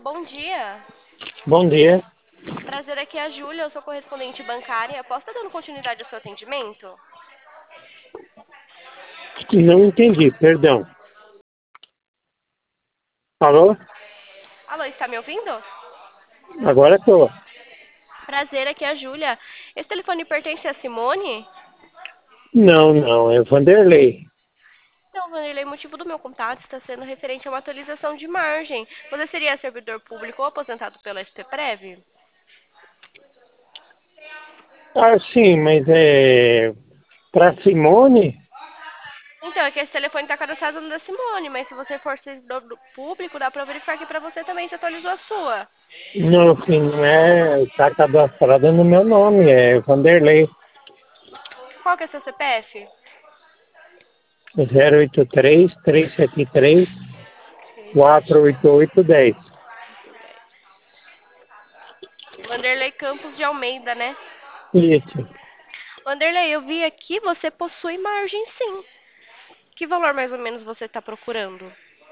Bom dia. Bom dia. Prazer, aqui é a Júlia, eu sou correspondente bancária. Posso estar dando continuidade ao seu atendimento? Não entendi, perdão. Alô? Alô, está me ouvindo? Agora estou. Prazer, aqui é a Júlia. Esse telefone pertence a Simone? Não, não, é Vanderlei. Então, Vanderlei, o motivo do meu contato está sendo referente a uma atualização de margem. Você seria servidor público ou aposentado pela SPPrev? Ah, sim, mas é para Simone? Então, é que esse telefone está cadastrado no da Simone, mas se você for servidor público, dá para verificar aqui para você também se atualizou a sua. Não, sim, não é. Está cadastrada no meu nome, é Vanderlei. Qual que é seu CPF? 083-373-48810. 10. Vanderlei Campos de Almeida, né? Isso. Vanderlei, eu vi aqui, você possui margem sim. Que valor mais ou menos você está procurando?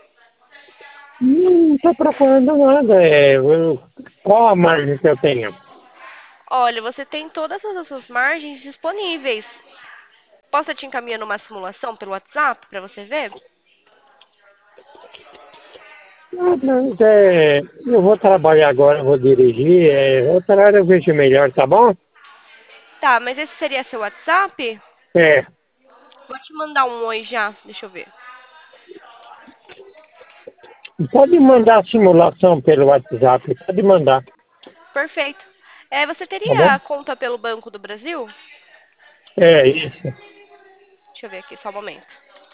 Não estou procurando nada. Qual a margem que eu tenho? Olha, você tem todas as suas margens disponíveis. Posso te encaminhar numa simulação pelo WhatsApp para você ver? Ah, mas eu vou trabalhar agora, vou dirigir. Outra hora eu vejo melhor, tá bom? Tá, mas esse seria seu WhatsApp? É. Vou te mandar um oi já, deixa eu ver. Pode mandar a simulação pelo WhatsApp, pode mandar, Perfeito. Você tá bom? teria conta pelo Banco do Brasil? É isso. Deixa eu ver aqui, só um momento.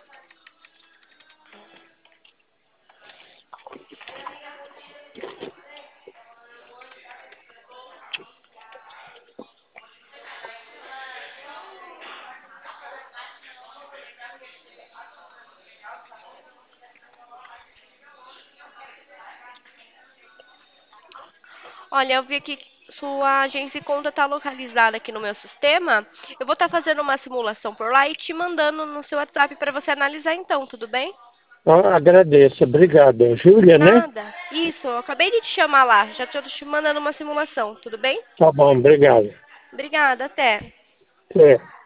Olha, eu vi aqui que sua agência e conta está localizada aqui no meu sistema. Eu vou estar fazendo uma simulação por lá e te mandando no seu WhatsApp para você analisar então, tudo bem? Ó, agradeço, obrigado. É Júlia, né? Nada. Isso, eu acabei de te chamar lá. Já estou te mandando uma simulação, tudo bem? Tá bom, obrigado. Obrigada, até. É.